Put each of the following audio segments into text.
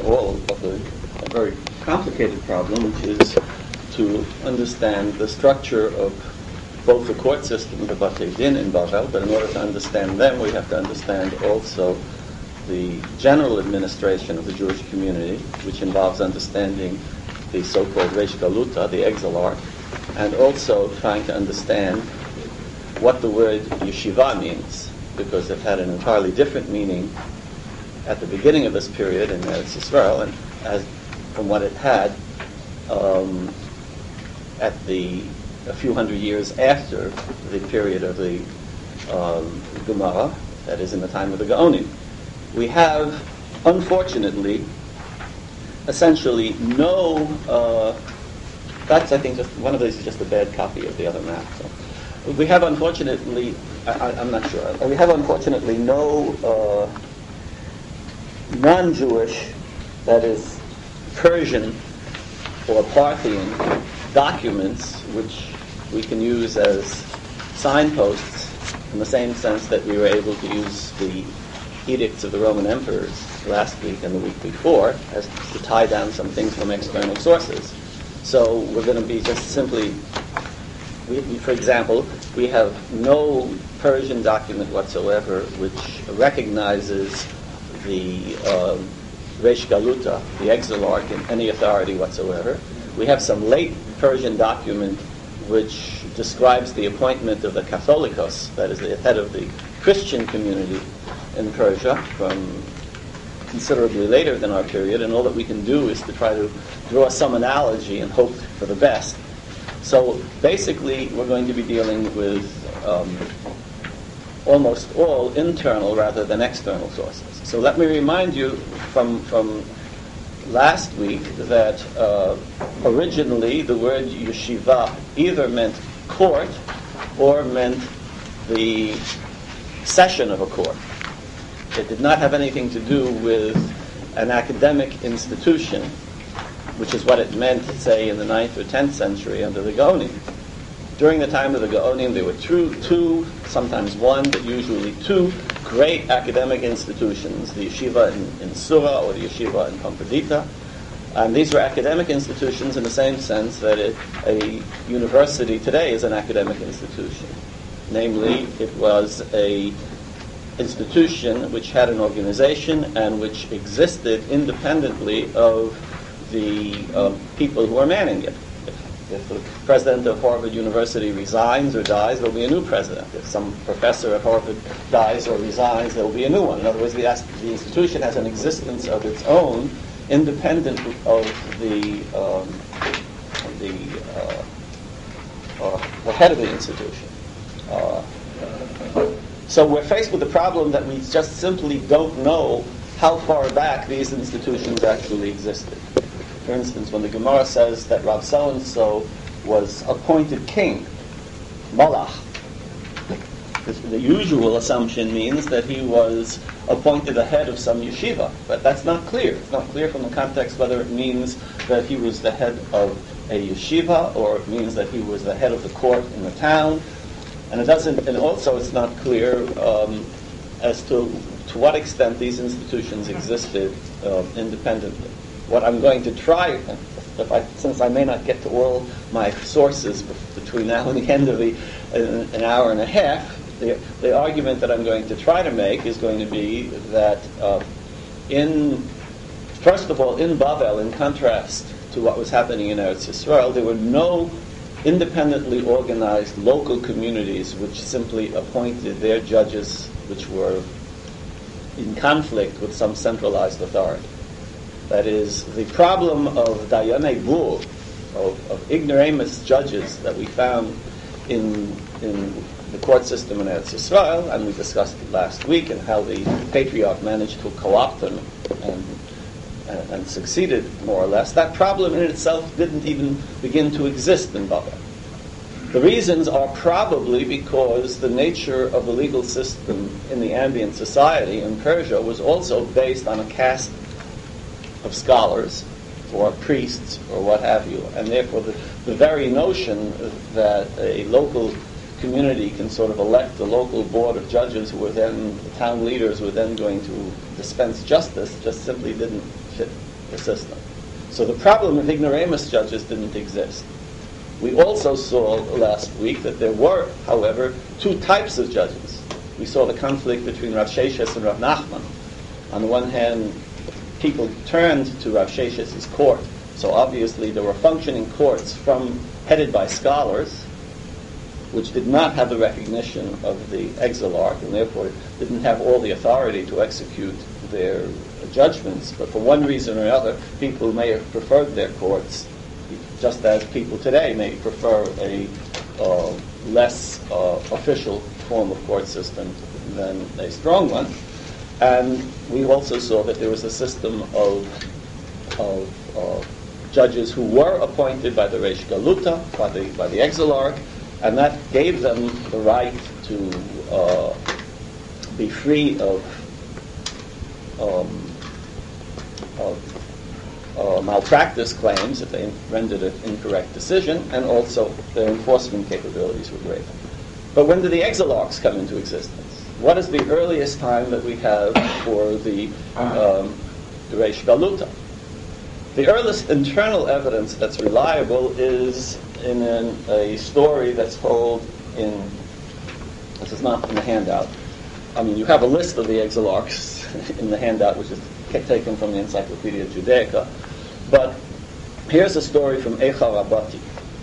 all of a very complicated problem, which is to understand the structure of both the court system, the Batei Din in Bavel, but in order to understand them, we have to understand also the general administration of the Jewish community, which involves understanding the so-called Reish Galuta, the exilarch, and also trying to understand what the word yeshiva means, because it had an entirely different meaning at the beginning of this period in Eretz Yisrael, and as from what it had a few hundred years after the period of the Gemara, that is in the time of the Gaonim. We have, unfortunately, essentially no. That's, I think, just one of these is just a bad copy of the other map. So we have, unfortunately, I'm not sure. We have, unfortunately, no non-Jewish, that is, Persian or Parthian documents which we can use as signposts in the same sense that we were able to use the edicts of the Roman emperors last week and the week before as to tie down some things from external sources. So we're going to be just simply, for example, we have no Persian document whatsoever which recognizes the Reish Galuta, the exilarch, in any authority whatsoever. We have some late Persian document which describes the appointment of the Catholicos, that is the head of the Christian community in Persia, from considerably later than our period, and all that we can do is to try to draw some analogy and hope for the best. So basically we're going to be dealing with almost all internal rather than external sources. So let me remind you from last week that originally the word yeshiva either meant court or meant the session of a court. It did not have anything to do with an academic institution, which is what it meant, say, in the 9th or 10th century under the Gaonim. During the time of the Gaonim, there were two, sometimes one, but usually two great academic institutions, the yeshiva in Sura or the yeshiva in Pompadita. And these were academic institutions in the same sense that a university today is an academic institution. Namely, it was a institution which had an organization and which existed independently of the people who are manning it. If the president of Harvard University resigns or dies, there will be a new president. If some professor at Harvard dies or resigns, there will be a new one. In other words, the institution has an existence of its own, independent of the head of the institution. So we're faced with the problem that we just simply don't know how far back these institutions actually existed. For instance, when the Gemara says that Rav so-and-so was appointed king, Malach, the usual assumption means that he was appointed the head of some yeshiva, but that's not clear. It's not clear from the context whether it means that he was the head of a yeshiva or it means that he was the head of the court in the town. And it doesn't, and also it's not clear as to what extent these institutions existed independently. What I'm going to try, since I may not get to all my sources between now and the end of an hour and a half, the argument that I'm going to try to make is going to be that first of all, in Bavel, in contrast to what was happening in Eretz Yisrael, there were no independently organized local communities which simply appointed their judges which were in conflict with some centralized authority. That is, the problem of Dayanei Bur, of ignoramus judges that we found in the court system in Eretz Yisrael, and we discussed it last week, and how the patriarch managed to co-opt them and succeeded more or less. That problem in itself didn't even begin to exist in Babel. The reasons are probably because the nature of the legal system in the ambient society in Persia was also based on a caste of scholars or priests or what have you, and therefore the very notion that a local community can sort of elect a local board of judges who were then, the town leaders were then going to dispense justice, just simply didn't fit the system. So the problem of ignoramus judges didn't exist. We also saw last week that there were, however, two types of judges. We saw the conflict between Rav Sheshes and Rav Nachman. On the one hand, people turned to Rav Sheshes's court. So obviously there were functioning courts headed by scholars, which did not have the recognition of the exilarch, and therefore didn't have all the authority to execute their judgments. But for one reason or another, people may have preferred their courts, just as people today may prefer a less official form of court system than a strong one. And we also saw that there was a system of judges who were appointed by the Reish Galuta, by the exilarch, and that gave them the right to be free of malpractice claims if they rendered an incorrect decision, and also their enforcement capabilities were greater. But when did the exilarchs come into existence? What is the earliest time that we have for the Reish Galuta? The earliest internal evidence that's reliable is in a story that's told in, this is not in the handout. I mean, you have a list of the exilarchs in the handout, which is taken from the Encyclopedia Judaica. But here's a story from Eicha Rabati.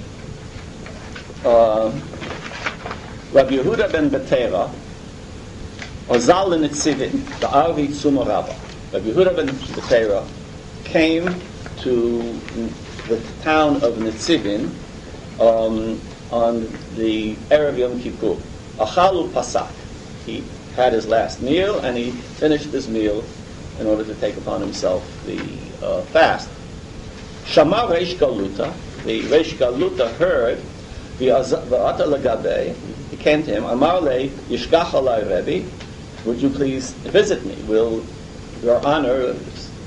Rabbi Yehuda ben Betera, Ozal Nitzivin, the Arvi Tzuma Rabba. Rabbi Yehuda ben Betera came to the town of Nitzivin on the Erev Yom Kippur. Achalu Pasak. He had his last meal, and he finished his meal in order to take upon himself the fast. Shama Reish Galuta, the Reish Galuta heard the Ata Lagabe. He came to him. Amar le Yishkach alai Rebbe, would you please visit me? Will Your Honor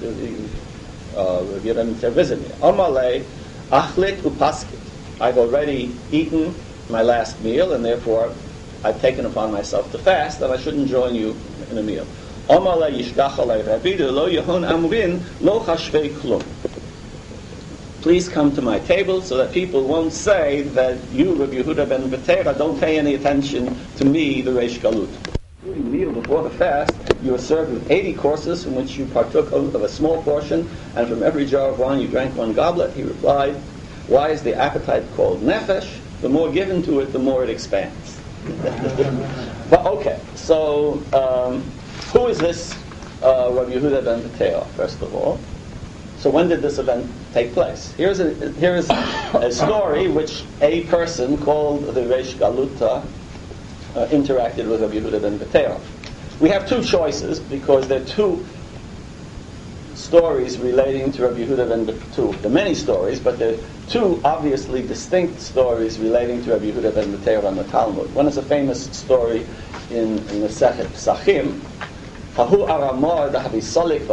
visit me? Amar le Achlit upaskit. I've already eaten my last meal, and therefore I've taken upon myself to fast, and I shouldn't join you in a meal. Amar le Yishkach alai Rebbe lo yehon amrin lo chashvei klum. Please come to my table so that people won't say that you, Rabbi Yehuda ben Betera, don't pay any attention to me, the Reish Galut. During the meal before the fast, you were served with 80 courses from which you partook of a small portion, and from every jar of wine you drank one goblet. He replied, why is the appetite called nefesh? The more given to it, the more it expands. But okay, so who is this Rabbi Yehuda ben Betera, first of all? So when did this event take place? Here is a story which a person called the Reish Galuta interacted with Rabbi Yehuda ben Betera. We have two choices because there are two stories relating to Rabbi Yehuda ben Betera. There are many stories, but there are two obviously distinct stories relating to Rabbi Yehuda ben Betera in the Talmud. One is a famous story in the Sechet Psachim. There was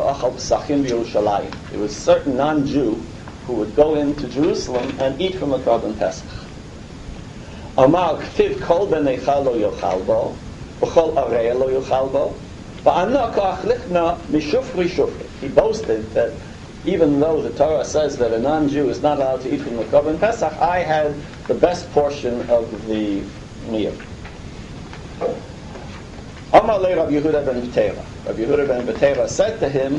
a certain non-Jew who would go into Jerusalem and eat from a Korban Pesach. Amar ktiv kol beneicha lo yochal bo, v'chol areya lo yochal bo, v'ana ka'achlichna mishufri shufri. He boasted that even though the Torah says that a non-Jew is not allowed to eat from the Korban Pesach, I had the best portion of the meal. Amar le Rabbi Yehuda ben Betera. Rabbi Yehuda ben Betera said to him,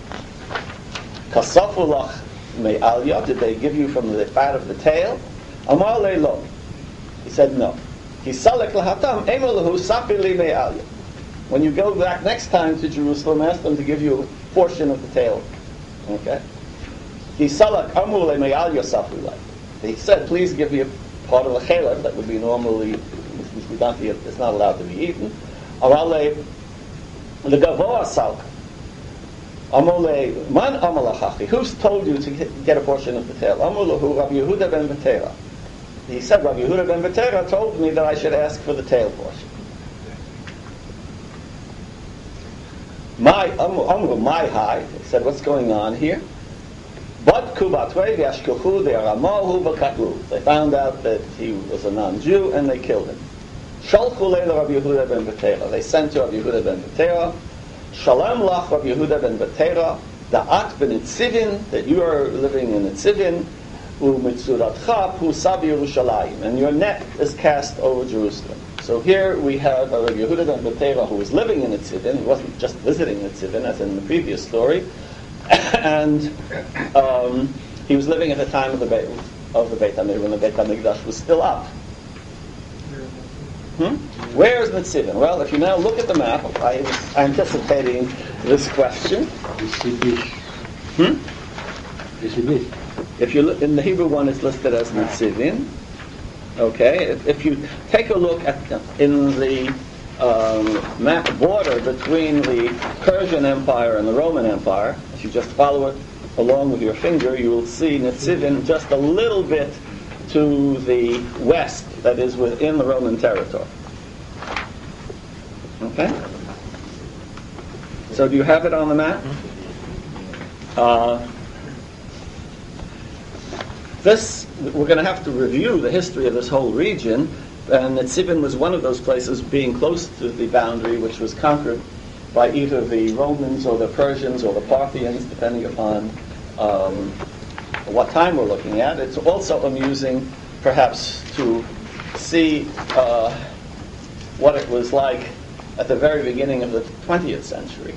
Kasafu lach me'alya, did they give you from the fat of the tail? Amar le lo. He said no. Kisalek lahatam emel lahu sapi li me'alya. When you go back next time to Jerusalem, ask them to give you a portion of the tail. Okay? Kisalek amul le me'alya sapi li. He said, please give me a part of the chelak that would be normally, it's not allowed to be eaten. Amale the Gavoa Salk. Amole man amalachachi. Who's told you to get a portion of the tail? Amulahu Rabbi Yehuda ben Betera. He said, Rabbi Yehuda ben Betera told me that I should ask for the tail portion. My high. He said, what's going on here? But kubatwe v'ashkuchu de'aramahu v'katlu. They found out that he was a non-Jew and they killed him. Shalchu leila Rabbi Yehuda ben Betera. They sent to Rabbi Yehuda ben Betera. Shalom lach Rabbi Yehuda ben Betera. Da'at b'Nitzivin, that you are living in Nitzivin, u'mitzuratcha hu sabi Yerushalayim, and your net is cast over Jerusalem. So here we have Rabbi Yehuda ben Betera, who was living in Nitzivin. He wasn't just visiting Nitzivin, as in the previous story, and he was living at the time of the Beit HaMikdash, when the Beit HaMikdash was still up. Where is Nitzivin? Well, if you now look at the map, I was anticipating this question. If you look in the Hebrew one, it's listed as Nitzivin. Okay, if you take a look at in the map border between the Persian Empire and the Roman Empire, if you just follow it along with your finger, you will see Nitzivin just a little bit to the west, that is within the Roman territory. Okay? So do you have it on the map? We're going to have to review the history of this whole region, and Nitzivin was one of those places being close to the boundary, which was conquered by either the Romans or the Persians or the Parthians, depending upon what time we're looking at. It's also amusing, perhaps, to see what it was like at the very beginning of the 20th century.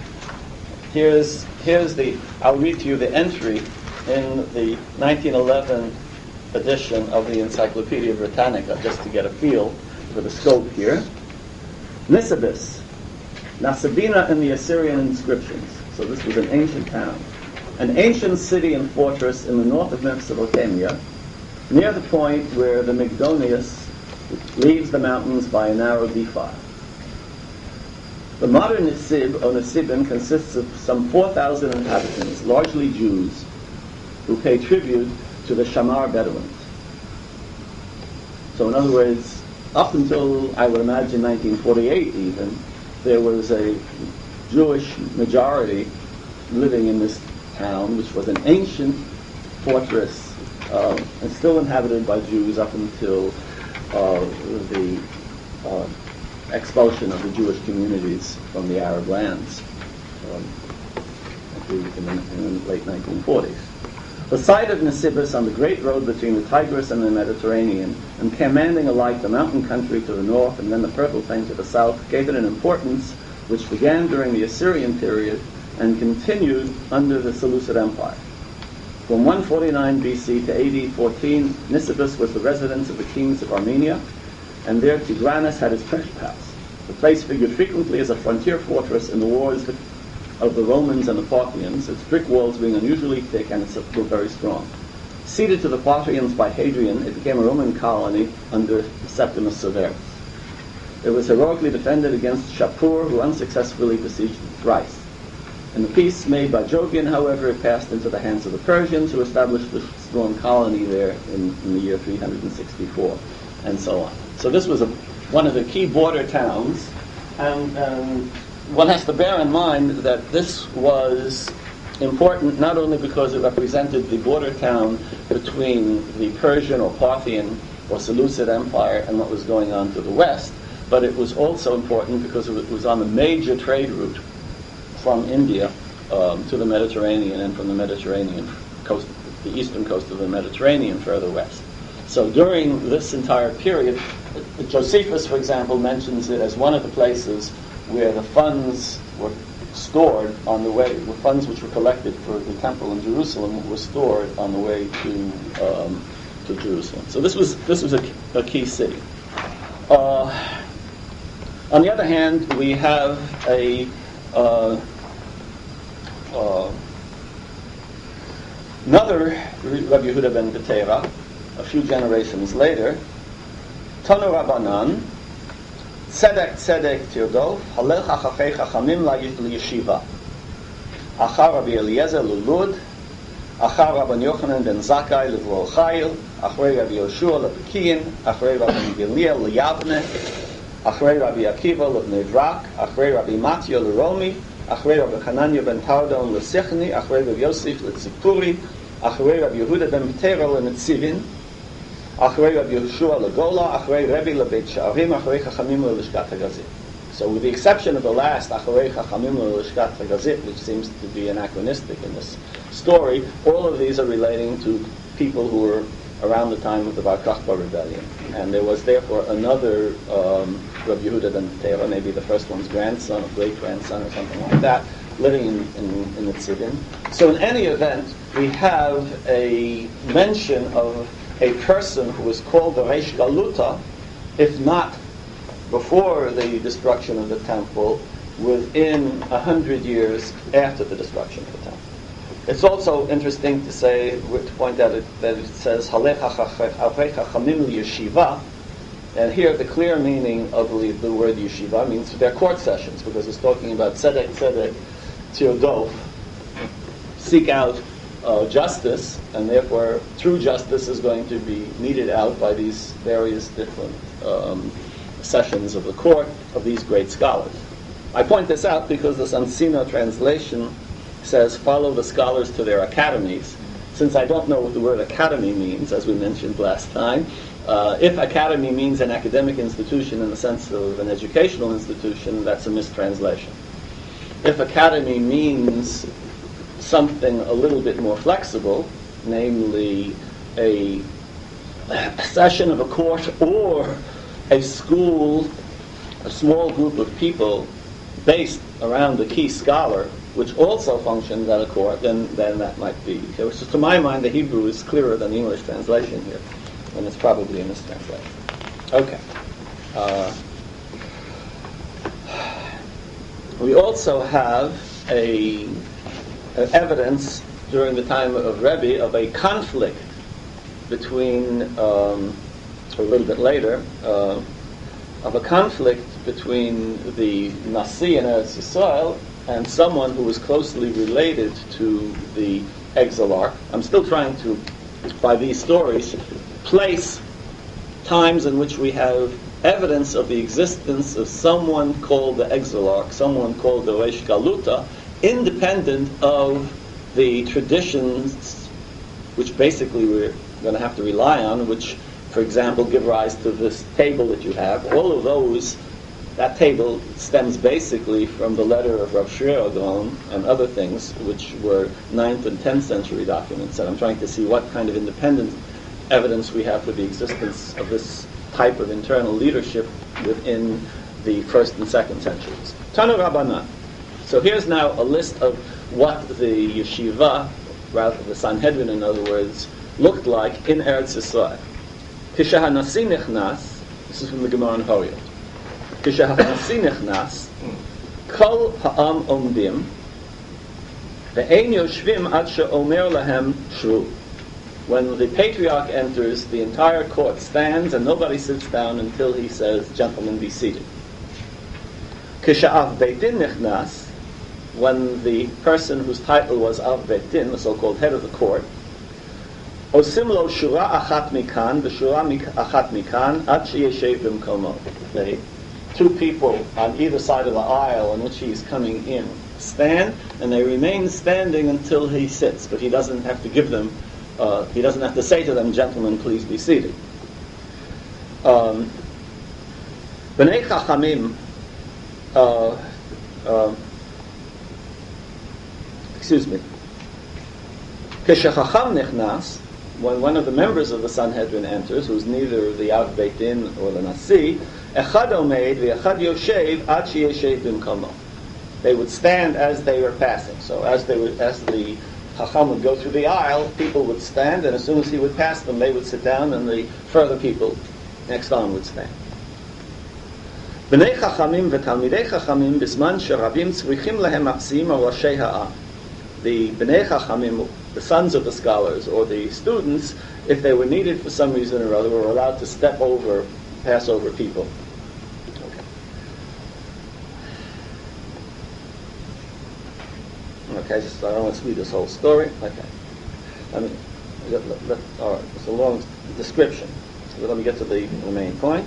I'll read to you the entry in the 1911 edition of the Encyclopedia Britannica, just to get a feel for the scope here. Nisibis, Nasabina in the Assyrian inscriptions. So this was an ancient town. An ancient city and fortress in the north of Mesopotamia, near the point where the Mygdonius leaves the mountains by a narrow defile. The modern Nisib, or Nisibin, consists of some 4,000 inhabitants, largely Jews, who pay tribute to the Shamar Bedouins. So in other words, up until, I would imagine, 1948 even, there was a Jewish majority living in this town, which was an ancient fortress and still inhabited by Jews up until the expulsion of the Jewish communities from the Arab lands in the late 1940s. The site of Nisibis on the great road between the Tigris and the Mediterranean, and commanding alike the mountain country to the north and then the fertile plain to the south, gave it an importance which began during the Assyrian period and continued under the Seleucid Empire. From 149 BC to AD 14, Nisibis was the residence of the kings of Armenia, and there Tigranes had his treasure house. The place figured frequently as a frontier fortress in the wars of the Romans and the Parthians, its brick walls being unusually thick and its were very strong. Ceded to the Parthians by Hadrian, it became a Roman colony under Septimus Severus. It was heroically defended against Shapur, who unsuccessfully besieged it thrice. In the peace made by Jovian, however, it passed into the hands of the Persians, who established a strong colony there in the year 364, and so on. So this was one of the key border towns, and one has to bear in mind that this was important not only because it represented the border town between the Persian or Parthian or Seleucid Empire and what was going on to the west, but it was also important because it was on the major trade route from India to the Mediterranean, and from the Mediterranean coast, the eastern coast of the Mediterranean, further west. So during this entire period, Josephus, for example, mentions it as one of the places where the funds were stored on the way, the funds which were collected for the temple in Jerusalem were stored on the way to Jerusalem. So this was a key city. On the other hand, we have another Rabbi Yehuda ben Betera, a few generations later, Tanu Rabbanan, Tzedek Tzedek Tirdof, Halel Chachafei Chachamim L'Yeshiva, Achar Rabbi Eliezer Lulud, Achar Rabban Yochanan ben Zakkai L'Vrol Chayil, Achrei Rabbi Yoshua L'Pekiyin, Achrei Rabbi Giliel L'Yavne, Achrei Rabbi Akiva L'Bnei Brak, Achrei Rabbi Matya L'Romi, Achrei Rabbi Hananya ben Tardon L'Sichni, Achrei Rabbi Yosef L'Tzipuri, Achrei Rabbi Yehuda ben Betera L'Netzivin, Achrei Rabbi Yehoshua L'Gola, Achrei Rebbe L'Beit Sha'arim, Achrei Chachamim L'Lishkat HaGazim. So with the exception of the last, Acharei Chachamim L'Lishkat Hagazit, which seems to be anachronistic in this story, all of these are relating to people who were around the time of the Bar Kokhba rebellion. And there was therefore another Rabbi Yehuda ben Teva, maybe the first one's grandson or great-grandson or something like that, living in the Tzidin. So in any event, we have a mention of a person who was called the Reish Galuta, if not before the destruction of the temple, within 100 years after the destruction of the temple. It's also interesting to say, to point out that it says Halech Acharei Chachamim Yeshiva, and here the clear meaning of the word yeshiva means their court sessions, because it's talking about tzedek tzedek tirdof, seek out justice, and therefore true justice is going to be meted out by these various different sessions of the court of these great scholars. I point this out because the Sansino translation says, follow the scholars to their academies. Since I don't know what the word academy means, as we mentioned last time, if academy means an academic institution in the sense of an educational institution, that's a mistranslation. If academy means something a little bit more flexible, namely a session of a court or a school, a small group of people based around a key scholar, which also functions at a court, then that might be. So to my mind, the Hebrew is clearer than the English translation here, and it's probably a mistranslation. Okay. We also have evidence during the time of Rebbe of a conflict between, or a little bit later, of a conflict between the Nasi in Eretz Yisrael and someone who was closely related to the exilarch. I'm still trying to, by these stories, place times in which we have evidence of the existence of someone called the exilarch, someone called the Reish Galuta, independent of the traditions which basically we're going to have to rely on, which, for example, give rise to this table that you have. All of those, that table stems basically from the letter of Rav Shrir Gaon and other things, which were 9th and 10th century documents. And I'm trying to see what kind of independent evidence we have for the existence of this type of internal leadership within the 1st and 2nd centuries. Tanu Rabbanan. So here's now a list of what the yeshiva, rather the Sanhedrin in other words, looked like in Eretz Yisrael. Kishahanasi nichnas, this is from the Gemara in Horayot. Kishahanasi nichnas, kol ha'am omdim, ve'ein yoshvim ad she'omer lahem shru. When the patriarch enters, the entire court stands and nobody sits down until he says, "Gentlemen, be seated." Kisha'av Beit Din nichnas, when the person whose title was Av Beit Din, the so-called head of the court, osim lo shura achat mikan, v'shura achat mikan, ad sheyeshev b'mkomo. The two people on either side of the aisle in which he is coming in stand, and they remain standing until he sits, but he doesn't have to give them. He doesn't have to say to them, "Gentlemen, please be seated." B'nei Chachamim, Keshachacham nichnas, when one of the members of the Sanhedrin enters, who's neither the Av Beit Din or the Nasi, Echad Omeid v'Echad Yoshev ad sheyeshev b'mkomo. They would stand as they were passing. So as the Chacham would go through the aisle, people would stand, and as soon as he would pass them, they would sit down, and the further people next on would stand. B'nei Chachamim v'Talmidei Chachamim b'zman she'Rabim tzrichim lehem mapsim al Roshei ha'am. The B'nei Chachamim, the sons of the scholars, or the students, if they were needed for some reason or other, were allowed to pass over people. Okay, so I don't want to read this whole story. Okay. All right, it's a long description. So let me get to the main point.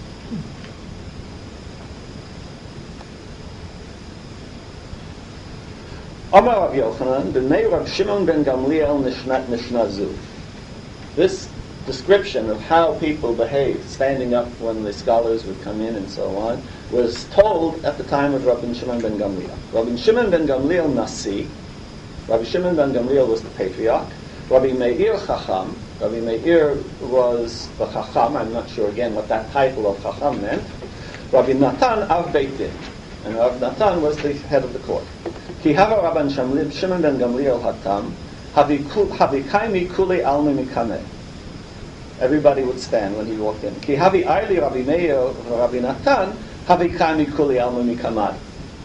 Amar Rav Yochanan, b'nei Rav Shimon ben Gamliel nishnazu. This description of how people behaved, standing up when the scholars would come in and so on, was told at the time of Rabbi Shimon ben Gamliel. Rabbi Shimon ben Gamliel Nasi, Rabbi Shimon ben Gamliel was the patriarch, Rabbi Meir Chacham, Rabbi Meir was the Chacham, I'm not sure again what that title of Chacham meant, Rabbi Natan Av Beit Din, and Rav Natan was the head of the court. Ki hava Rabban Shimon ben Gamliel Hatam, Havikaimi Kuli Almi Mikane. Everybody would stand when he walked in. Ki havi Aili Rabbi Meir Rabbi Natan, Havikaimi Kuli Almi Mikamad.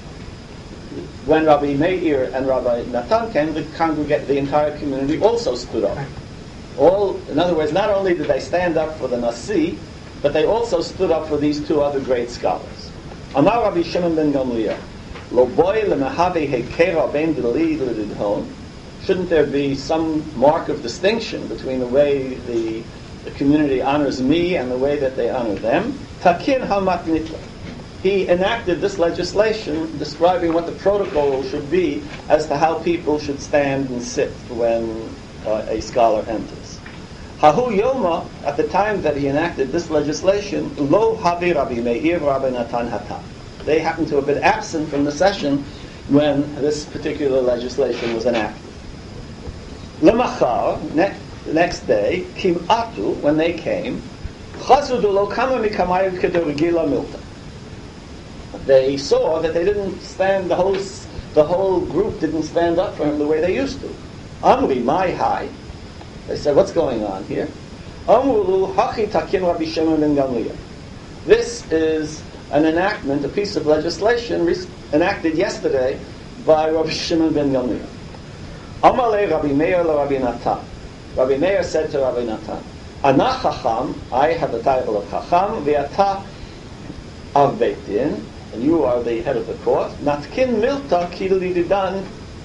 When Rabbi Meir and Rabbi Natan came, the entire community also stood up. In other words, not only did they stand up for the Nasi, but they also stood up for these two other great scholars. Amar Rabbi Shimon ben Gamliel, Lo boy lemehavi hekera ben deli l'didhon. Shouldn't there be some mark of distinction between the way the community honors me and the way that they honor them? Takin hamat nitla. He enacted this legislation describing what the protocol should be as to how people should stand and sit when a scholar enters. Hahu Yoma, at the time that he enacted this legislation, Lo Havi Rabbi Meir Rabbi Natan Hatam. They happened to have been absent from the session when this particular legislation was enacted. Lemachar, the next day, Kim Atu, when they came, Chazudu Lo Kama Mikamayim Kedarigila Milta. They saw that they didn't stand, the whole group didn't stand up for him the way they used to. Amri, my high. They said, what's going on here? Amrulu hachi takin Rabbi Shimon ben Gamliel. This is an enactment, a piece of legislation enacted yesterday by Rabbi Shimon ben Gamliel. Amalei Rabbi Meir la Rabbi Natan. Rabbi Meir said to Rabbi Natan, Ana Chacham, I have the title of Chacham, Ve'ata Av Beit Din, and you are the head of the court. Natkin milta kili didan.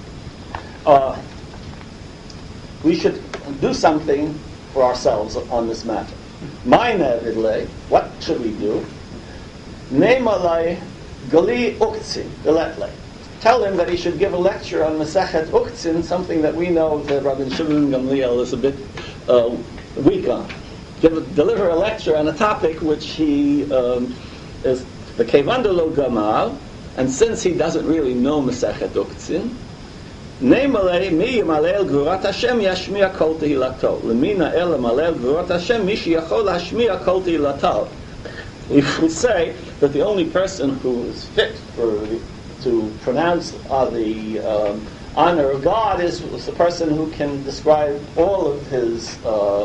We should do something for ourselves on this matter. Ma'ina vidle, what should we do? Neimalai gali uktzin veletle. Tell him that he should give a lecture on Masechet Uktzin, something that we know that Rabbi Shimon Gamliel is a bit weak on. Deliver a lecture on a topic which he is the Kevandalo Gamal, and since he doesn't really know Masechet Uktzin, Neimalei mi yimalel gvurat Hashem yashmiya kol tehilato. Lemina el malel gvurat Hashem mi sheyachol hashmiya kol tehilato. We would say that the only person who is fit to pronounce the honor of God is the person who can describe all of his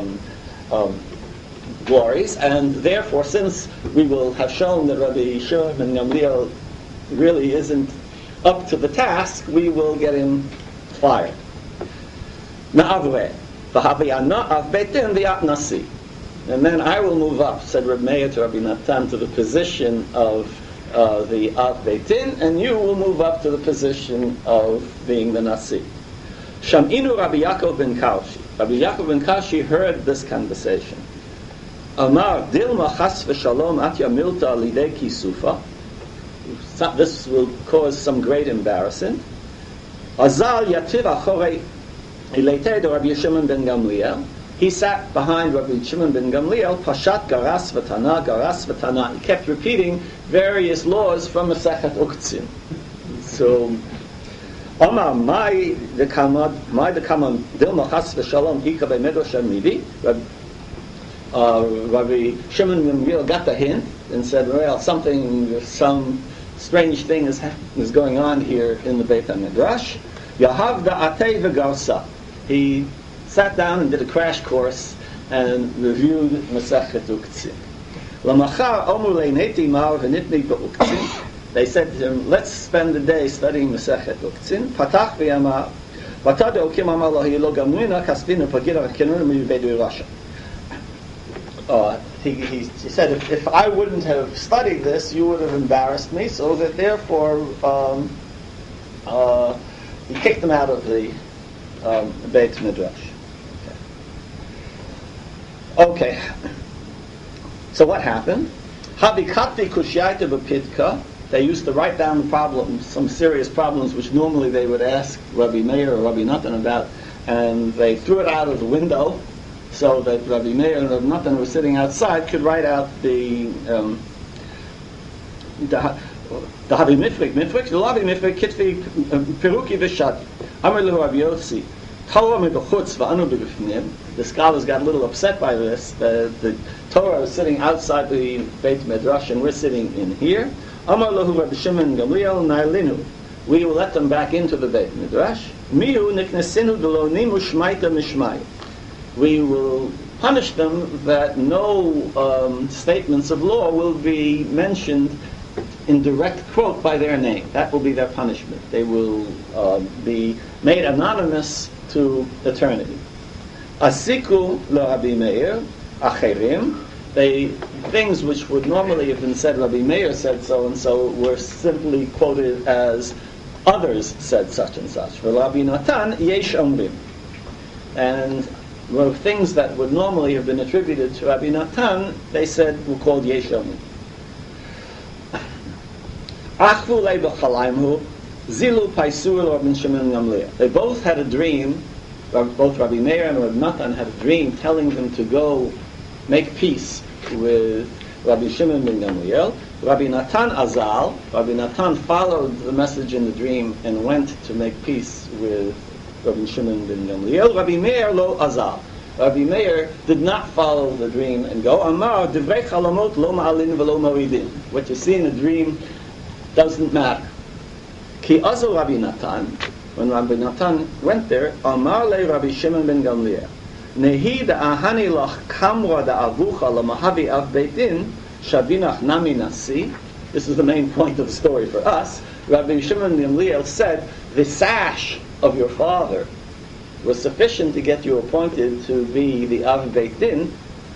glories, and therefore, since we will have shown that Rabbi Shimon ben Gamliel really isn't up to the task, we will get him fired. Na'avre, v'haviyana av beitin v'yat nasi. And then I will move up, said Rabbi Meir to Rabbi Natan, to the position of the Av Beitin, and you will move up to the position of being the Nasi. Sham'inu Rabbi Yaakov ben Karshi. Rabbi Yaakov ben Karshi heard this conversation. Amar dilma chas v'shalom at yamilta alidei kisufa. This will cause some great embarrassment. Azal yativ achorei ileitei de Rabbi Shimon ben Gamliel. He sat behind Rabbi Shimon ben Gamliel, Pashat Garas V'Tana, Garas V'Tana. He kept repeating various laws from Masechet Uktzin. So, Omar, my the kamad Dilma Chas V'Shalom Ika B'Medrash Amidi. Rabbi Shimon ben Gamliel got the hint and said, well, some strange thing is going on here in the Beit HaMidrash. Yahav Da'atei V'Garsa. He sat down and did a crash course and reviewed Masechet Uktzin. Lamachar Omer Leineti Mar V'Nitni B'Uktzin. They said to him, let's spend the day studying Masechet Uktzin. Patach v'yamar Vatado Kim Amar Lo Hilo Gamrina Kaspina Pagida Kenun Mibedu Rasha. He said, if I wouldn't have studied this, you would have embarrassed me, so that therefore he kicked him out of the Beit Midrash. Okay. So what happened? Habikati kushyaita b'pitka. They used to write down the problems, some serious problems, which normally they would ask Rabbi Meir or Rabbi Natan about, and they threw it out of the window so that Rabbi Meir and Rabbi Natan, who were sitting outside, could write out the the Havi Mifrik, the Lavi Mifrik, Kitvi, Peruki Vishad, Amr Lehu Rabbi Yossi, Torah Mebechutz V'anu B'Bifnim. The scholars got a little upset by this. The Torah is sitting outside the Beit Midrash, and we're sitting in here. Amar Lehu Rabbi Shimon Gamliel Nailinu. We will let them back into the Beit Midrash. Mihu Niknesinu Delo Nimu Shmaita Mishmai. We will punish them that no statements of law will be mentioned in direct quote by their name. That will be their punishment. They will be made anonymous to eternity. Asiku lo Rabbi Meir acherim. Things which would normally have been said, Rabbi Meir said so and so, were simply quoted as others said such and such. For Rabbi Natan yesh omrim. And were things that would normally have been attributed to Rabbi Natan, they said were called yesh omrim. Achvu leiba chalaimhu, zilu paisur Rabbi Shimon Gamliel. They both had a dream. Both Rabbi Meir and Rabbi Natan had a dream telling them to go make peace with Rabbi Shimon ben Gamliel. Rabbi Natan azal. Rabbi Natan followed the message in the dream and went to make peace with Rabbi Shimon ben Gamliel. Rabbi Meir lo azal. Rabbi Meir did not follow the dream and go. Amar divrei chalamot lo ma'alin v'lo maridin. What you see in the dream doesn't matter. Ki azu Rabbi Natan. When Rabbi Natan went there, Amar le Rabbi Shimon ben Gamliel. Nehi da'ahani lach kamra da'avucha lamahavi av beitin shabinach nami nasi. This is the main point of the story for us. Rabbi Shimon ben Gamliel said, the sash of your father was sufficient to get you appointed to be the av beitin,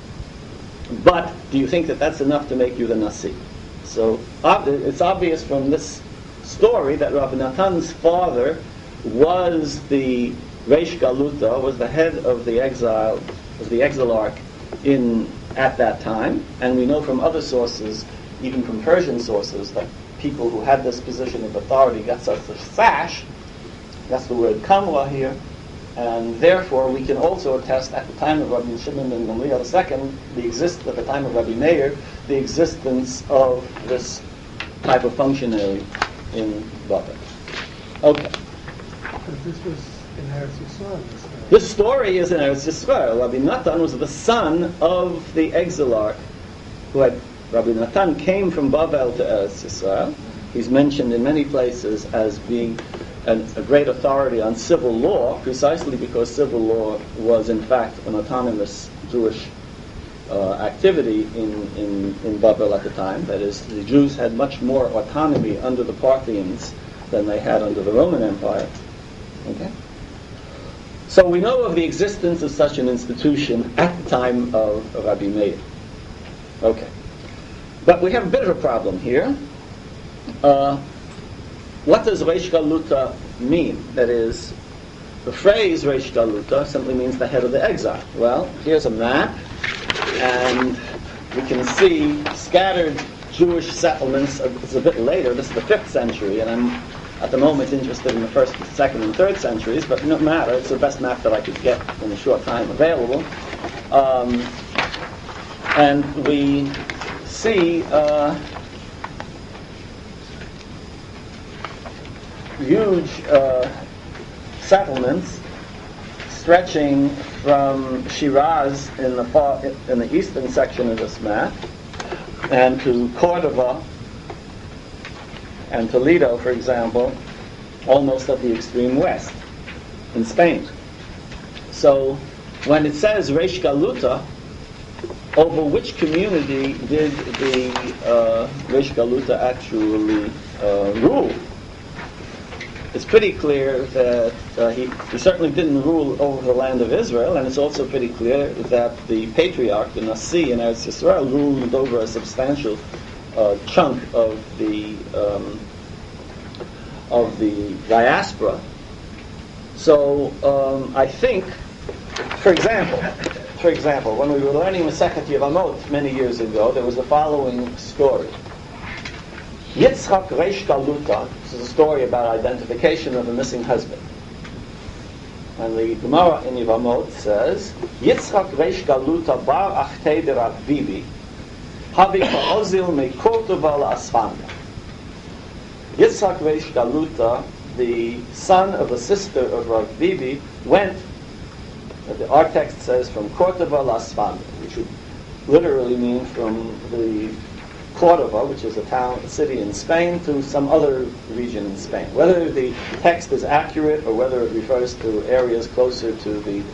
but do you think that that's enough to make you the nasi? So it's obvious from this story that Rabbi Natan's father was the Reish Galuta, was the head of the exile, was the exilarch at that time, and we know from other sources, even from Persian sources, that people who had this position of authority got such a sash. That's the word kamwa here, and therefore we can also attest at the time of Rabbi Shimon ben Gamliel II, at the time of Rabbi Meir, the existence of this type of functionary in Babel. Okay. But this was in Eretz Yisrael. This story is in Eretz Yisrael. Rabbi Natan was the son of the exilarch Rabbi Natan came from Babel to Eretz Yisrael. He's mentioned in many places as being a great authority on civil law, precisely because civil law was in fact an autonomous Jewish activity in Babel at the time. That is, the Jews had much more autonomy under the Parthians than they had under the Roman Empire. Okay? So we know of the existence of such an institution at the time of Rabbi Meir. Okay. But we have a bit of a problem here. What does Reish Galuta mean? That is, the phrase Reish Galuta simply means the head of the exile. Well, here's a map, and we can see scattered Jewish settlements. It's a bit later. This is the 5th century, and I'm at the moment interested in the 1st, 2nd, and 3rd centuries, but no matter. It's the best map that I could get in the short time available. And we see huge settlements stretching from Shiraz in the eastern section of this map, and to Cordova and Toledo, for example, almost at the extreme west in Spain. So when it says Reish Galuta, over which community did the Reish Galuta actually rule? It's pretty clear that he certainly didn't rule over the land of Israel, and it's also pretty clear that the patriarch, the Nasi in Eretz Yisrael, ruled over a substantial chunk of the diaspora. So I think, for example, when we were learning Masechet Yevamot many years ago, there was the following story. Yitzchak Reish Galuta, this is a story about identification of a missing husband. And the Gemara in Yevamot says, Yitzchak Reish Galuta bar achtei de Rav Bibi, Havi ka'ozil me'kortova la'asfanda. Yitzhak Reish Galuta, the son of a sister of Rav Bibi, went, our text says, from Cordoba la'asfanda, which would literally mean from the Cordova, which is a city in Spain, to some other region in Spain. Whether the text is accurate or whether it refers to areas closer to the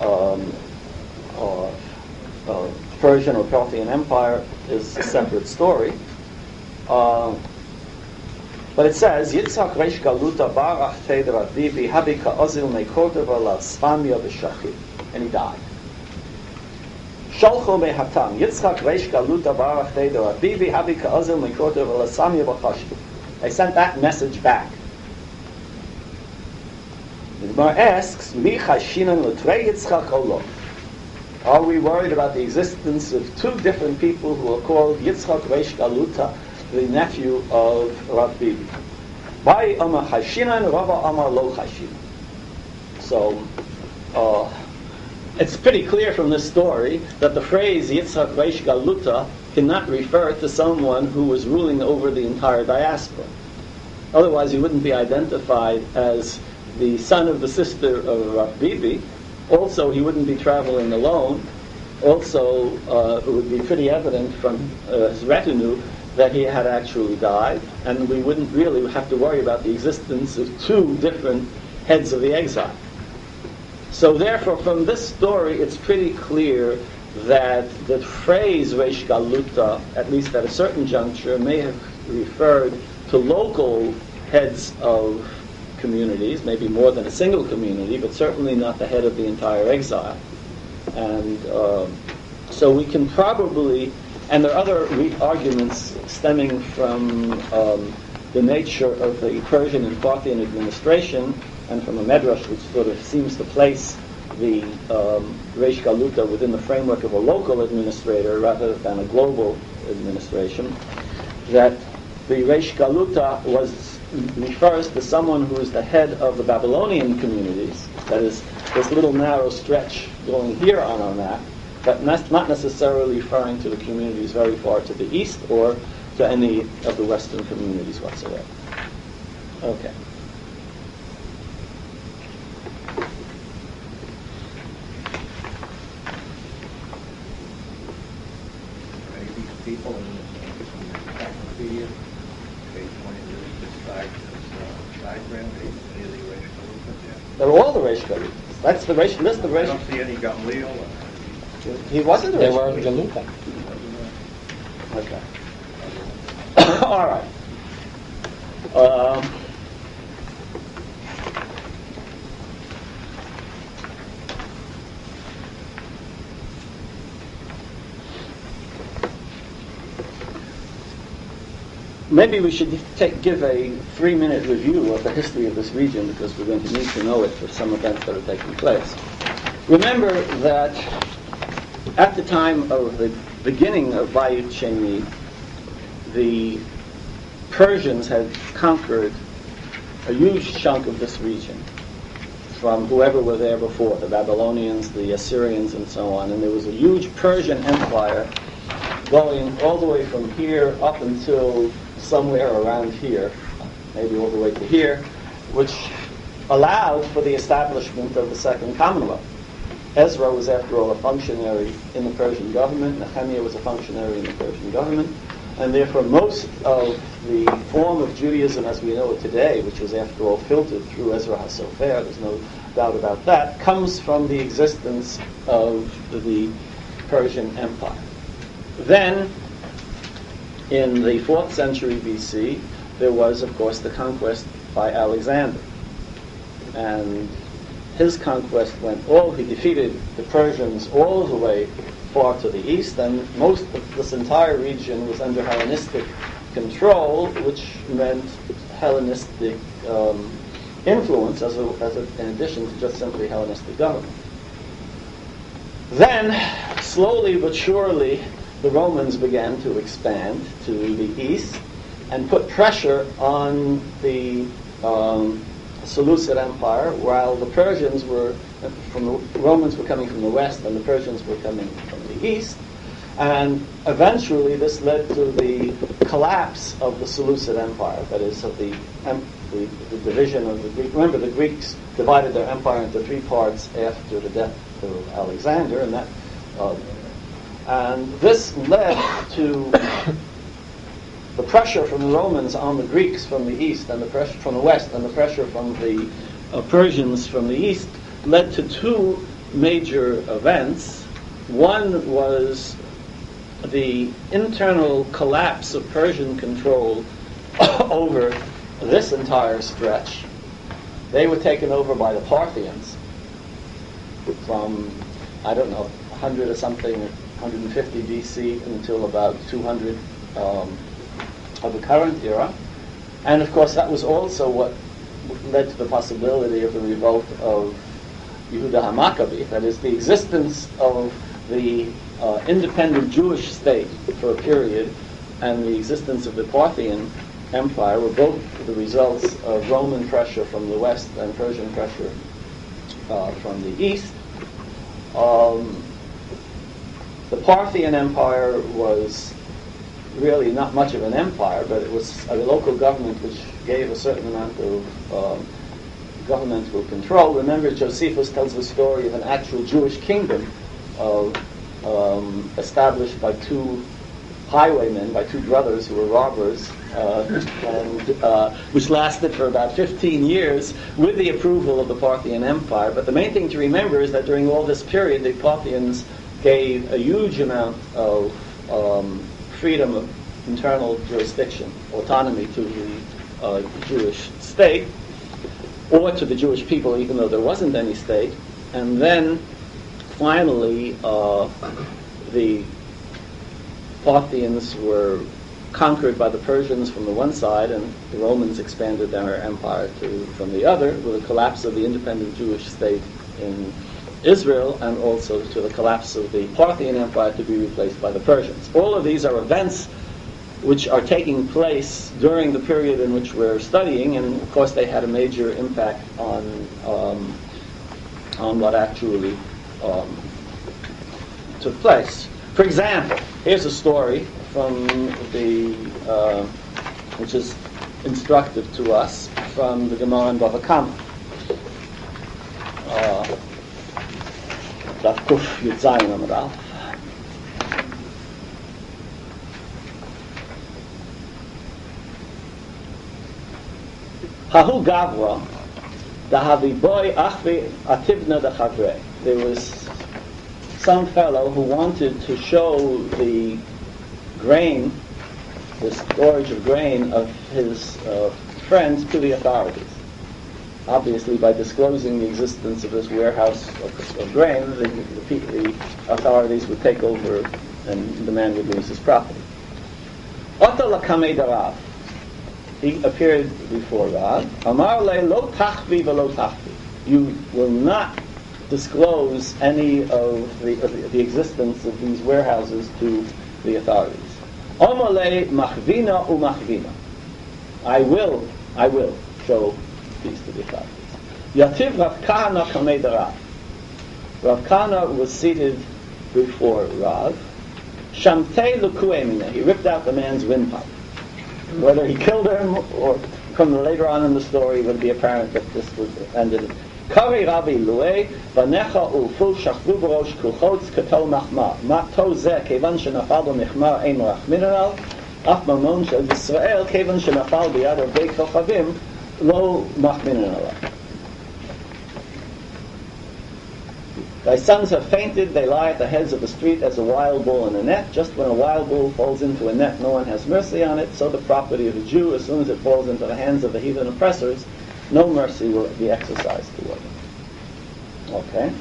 Persian or Parthian Empire is a separate story. But it says, Yitzhak Reish Galuta Barach Teder Avivi Habi Ka'ozil Me Cordova La Sfamia B'Shachir. And he died. Shalcho Mehatam Yitzhak Reish Galuta Barach Teder Avivi Habi Ka'ozil Me Cordova La Sfamia B'Chashtu. They sent that message back. The Gemara asks, Mi Chashinan L'Trei Yitzchak Olo. Are we worried about the existence of two different people who are called Yitzchak Reish Galuta, the nephew of Rav Bibi? By Amar Chashinan, Rava Amar Lo Chashinan. So, it's pretty clear from this story that the phrase Yitzchak Reish Galuta cannot refer to someone who was ruling over the entire diaspora. Otherwise, he wouldn't be identified as the son of the sister of Rav Bibi. Also, he wouldn't be traveling alone. Also, it would be pretty evident from his retinue that he had actually died, and we wouldn't really have to worry about the existence of two different heads of the exile. So therefore, from this story, it's pretty clear that the phrase Reish Galuta, at least at a certain juncture, may have referred to local heads of communities, maybe more than a single community, but certainly not the head of the entire exile. And so we can probably, and there are other arguments stemming from the nature of the Persian and Parthian administration, and from a medrash which sort of seems to place the Reish Galuta within the framework of a local administrator rather than a global administration, that the Reish Galuta refers to someone who is the head of the Babylonian communities, that is, this little narrow stretch going here on our map, but not necessarily referring to the communities very far to the east or to any of the western communities whatsoever. Okay. These people in the encyclopedia, page 22, diagram, any of the Reish Galuta there? They're all the Reish Galutas. That's the Reish list of I Reish. don't see any Gamliel. He wasn't a They Reish were Galuta. Galuta. Okay. All right. Maybe we should give a 3-minute review of the history of this region, because we're going to need to know it for some events that are taking place. Remember that at the time of the beginning of Bayit Sheni, the Persians had conquered a huge chunk of this region from whoever were there before, the Babylonians, the Assyrians, and so on. And there was a huge Persian empire going all the way from here up until somewhere around here, maybe all the way to here, which allowed for the establishment of the Second Commonwealth. Ezra was, after all, a functionary in the Persian government. Nehemiah was a functionary in the Persian government. And therefore, most of the form of Judaism as we know it today, which was, after all, filtered through Ezra HaSofer, there's no doubt about that, comes from the existence of the Persian Empire. Then, in the 4th century BC, there was, of course, the conquest by Alexander. And his conquest he defeated the Persians all the way far to the east, and most of this entire region was under Hellenistic control, which meant Hellenistic influence in addition to just simply Hellenistic government. Then, slowly but surely, the Romans began to expand to the east and put pressure on the Seleucid Empire, while the Romans were coming from the west and the Persians were coming from the east. And eventually this led to the collapse of the Seleucid Empire, that is, of the division of the Greek. Remember, the Greeks divided their empire into three parts after the death of Alexander, and this led to the pressure from the Romans on the Greeks from the east, and the pressure from the west, and the pressure from the Persians from the east, led to two major events. One was the internal collapse of Persian control over this entire stretch. They were taken over by the Parthians from, 100 or something, 150 BC until about 200 of the current era. And of course that was also what led to the possibility of the revolt of Yehuda HaMaccabi, that is, the existence of the independent Jewish state for a period and the existence of the Parthian Empire were both the results of Roman pressure from the west and Persian pressure from the east. The Parthian Empire was really not much of an empire, but it was a local government which gave a certain amount of governmental control. Remember, Josephus tells the story of an actual Jewish kingdom established by two highwaymen, by two brothers who were robbers, which lasted for about 15 years with the approval of the Parthian Empire. But the main thing to remember is that during all this period, the Parthians gave a huge amount of freedom of internal jurisdiction, autonomy to the Jewish state, or to the Jewish people, even though there wasn't any state. And then, finally, the Parthians were conquered by the Persians from the one side, and the Romans expanded their empire from the other, with the collapse of the independent Jewish state in Israel, and also to the collapse of the Parthian Empire to be replaced by the Persians. All of these are events which are taking place during the period in which we're studying, and of course they had a major impact on what actually took place. For example, here's a story from which is instructive to us from the Gemara in Bava Kama. Daf Kuf Yud Zayin Amud Aleph. Hahu Gavra, Dahavi Boy Achvi Ativna Dachavre. There was some fellow who wanted to show the grain, the storage of grain of his friends to the authorities. Obviously, by disclosing the existence of this warehouse of grain, the authorities would take over and the man would lose his property. Oto lakamei darav. He appeared before Rav. Amar le lo tachvi velo tachvi. You will not disclose any of the existence of these warehouses to the authorities. Omar le machvina u machvina. I will show these to the authorities. Yativ Rav Kahana kamei darav. Rav Kahana was seated before Rav. Shamtei lukue mineh. He ripped out the man's windpipe. Whether he killed him or come later on in the story, it would be apparent that this was ended. Kari Rabbi Luei, Vanecha Ulfu Shachvu B'rosh Kulchotz Katol Machmar. Mato Zeh Kevan Shenafal B'Mechmar Ein Rachmin Alal. Af Mamon Shel Yisrael Kevan Shenafal B'Yad Avei Kochavim Lo Machmin Alal. Thy sons have fainted, they lie at the heads of the street as a wild bull in a net. Just when a wild bull falls into a net, no one has mercy on it. So the property of a Jew, as soon as it falls into the hands of the heathen oppressors, no mercy will be exercised toward it. Okay.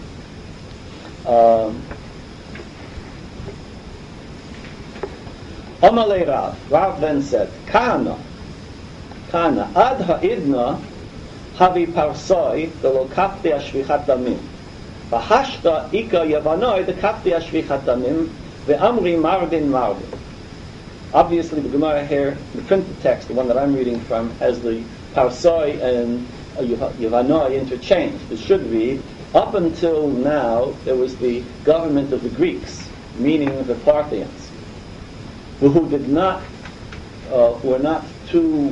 Amalei Rav. Rav then said, Kana, ad ha'idna havi parsoi velo kapti ashvichat damim. V'hashta ika yavanoi the kapti ashvichat damim ve'amri mardin mardin. Obviously the Gemara here, the printed text, the one that I'm reading from, has the parsoi and yavanoi interchanged. It should be, up until now, there was the government of the Greeks, meaning the Parthians, who did not, were not too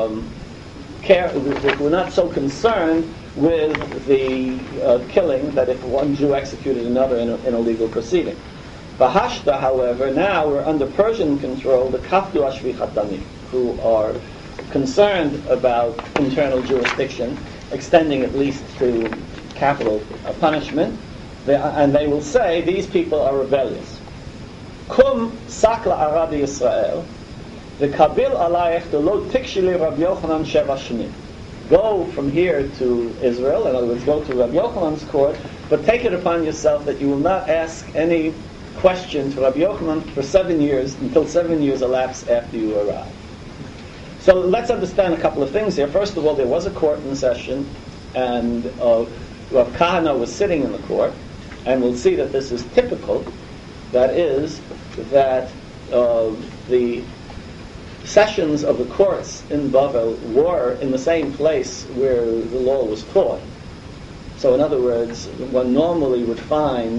were not so concerned with the killing that if one Jew executed another in a legal proceeding. Bahashta, however, now we're under Persian control, the Kafdu Ashvichatani, who are concerned about internal jurisdiction, extending at least to capital punishment, and they will say these people are rebellious. Kum sakla Arabi Yisrael, the Kabil alayich the lo tikshili Rabbi Yochanan sheva shnim. Go from here to Israel, in other words, go to Rabbi Yochanan's court, but take it upon yourself that you will not ask any question to Rabbi Yochanan for 7 years, until 7 years elapse after you arrive. So let's understand a couple of things here. First of all, there was a court in session, and Rav Kahana was sitting in the court, and we'll see that this is typical. That is, that the sessions of the courts in Bavel were in the same place where the law was taught. So in other words, one normally would find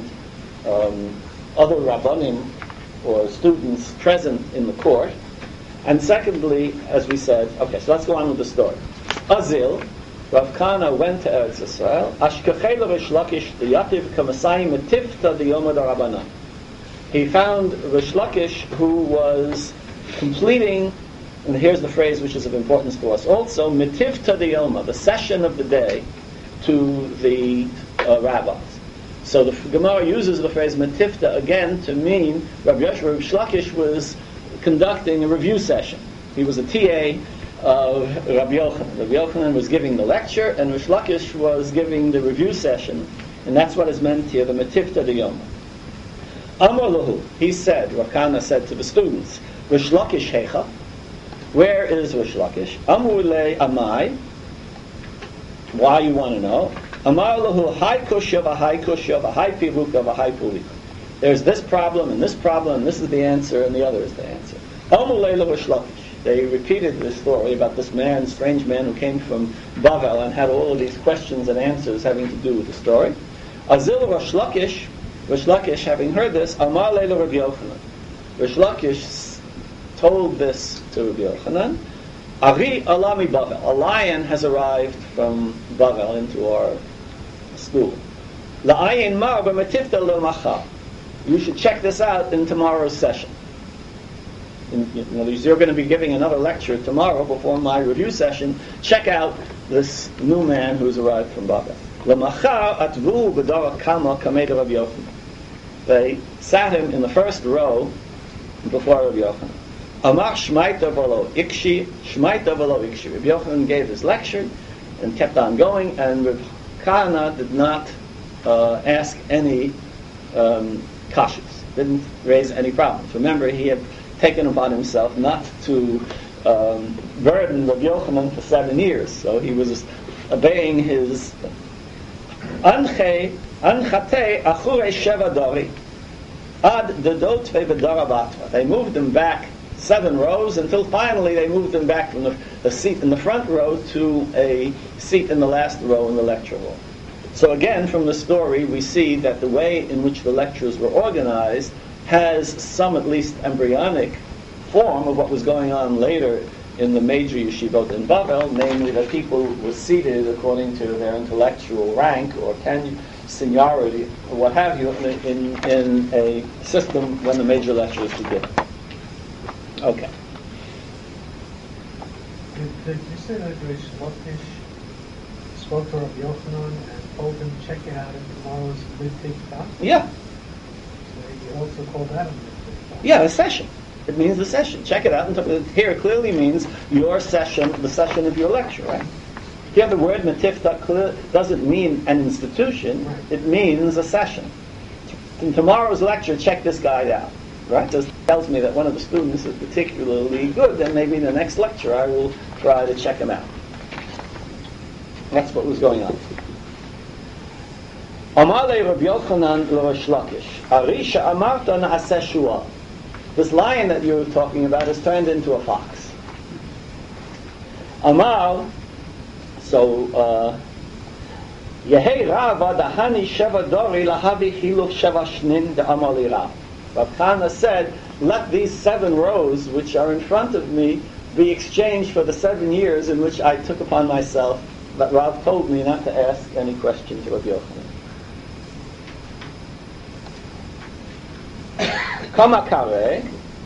other Rabbanim or students present in the court. And secondly, as we said, okay, so let's go on with the story. Azil, Rav Kahana went to Eretz Yisrael. Ashkechel Rish Lakish Yativ Kamasayim Metifta Diyoma Darabanan. He found Rish Lakish, who was completing, and here's the phrase which is of importance to us also, Metifta Diyoma, the session of the day, to the rabbis. So the Gemara uses the phrase Metifta again to mean Rabbi Rish Lakish was conducting a review session. He was a TA of Rabbi Yochanan. Rabbi Yochanan was giving the lecture, and Rish Lakish was giving the review session, and that's what is meant here, the Metifta Diyoma. Amar Lahu, he said, Rav Kahana said to the students, Rish Lakish Hecha, where is Rish Lakish? Amar Le Amai, why you want to know? Amar Lahu, Hai Kushya, V'Hai Kushya, V'Hai Piruka, V'Hai Pulika. There's this problem, and this problem, and this is the answer, and the other is the answer. Amar Le Rish Lakish. They repeated this story about this man, strange man who came from Bavel and had all of these questions and answers having to do with the story. Azil Rish Lakish, having heard this, Amar Leila Rabbi Yochanan. Rish Lakish told this to Rabbi Yochanan. Ari Alami Bavel. A lion has arrived from Bavel into our school. La'ayin mar b'metifta l'machar. You should check this out in tomorrow's session. You're going to be giving another lecture tomorrow before my review session. Check out this new man who's arrived from Bavel. L'machar atvu b'dara kama kamei Rabbi Yochanan. They sat him in the first row before Rabbi Yochanan. Amar shmaita v'lo ikshi, shmaita v'lo ikshi. Rabbi Yochanan gave his lecture and kept on going, and Rabbi Kahana did not ask any kashas, didn't raise any problems. Remember, he had taken upon himself not to burden Rabbi Yochanan for 7 years, so he was obeying his Anchate achure sheva dori ad dedotve v'darabatra. They moved them back 7 rows until finally they moved them back from the seat in the front row to a seat in the last row in the lecture hall. So again, from the story, we see that the way in which the lectures were organized has some, at least embryonic, form of what was going on later in the major yeshivot in Bavel, namely that people were seated according to their intellectual rank or seniority or what have you in a system when the major lectures were given. Okay. Did you say that Rish Lakish spoke to Rabbi Yochanan and told him check it out in tomorrow's Mitifta? Yeah. So he also called that a Mitifta? Yeah, a session. It means the session. Check it out. And here it clearly means your session, the session of your lecture, right? Here the word Metifta doesn't mean an institution. Right. It means a session. In tomorrow's lecture, check this guy out. Right? This tells me that one of the students is particularly good, then maybe in the next lecture I will try to check him out. That's what was going on. Amale Rabbi Yochanan l'Rish Lakish. Arisha amarta na'aseh shua. This lion that you're talking about is turned into a fox. Amar, so Yehei Rav adahani sheva dori lahavi chiluf sheva shnin de amar li Rav. Rav Kana said, let these 7 rows which are in front of me be exchanged for the 7 years in which I took upon myself that Rav told me not to ask any question to Rav Yochanan. Kama kare,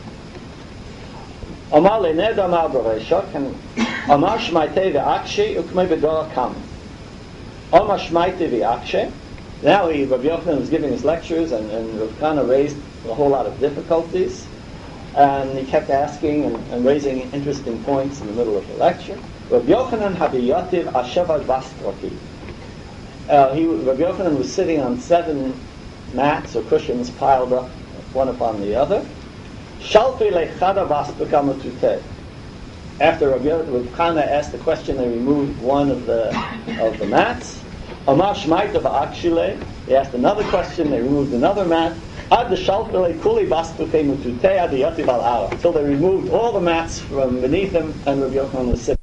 Amar le'ned amar b'reishok, and Amar shmaitei v'akshi ukmei b'dora kam. Amar shmaitei v'akshi. Now Rav Yochanan was giving his lectures, and Rav Kana raised a whole lot of difficulties, and he kept asking and raising interesting points in the middle of the lecture. Rav Yochanan habiyativ ashevad bastroki. Rav Yochanan was sitting on 7 mats or cushions piled up one upon the other. Shalfi lechada basbekama tuteh. After Rav Kana asked the question, they removed one of the mats. Amar shmaita v'akshile. They asked another question, they removed another mat. Ad shalfi lekuli basbekama tuteh ad yativ al ara. Until they removed all the mats from beneath him, and Rav Yochanan was sitting.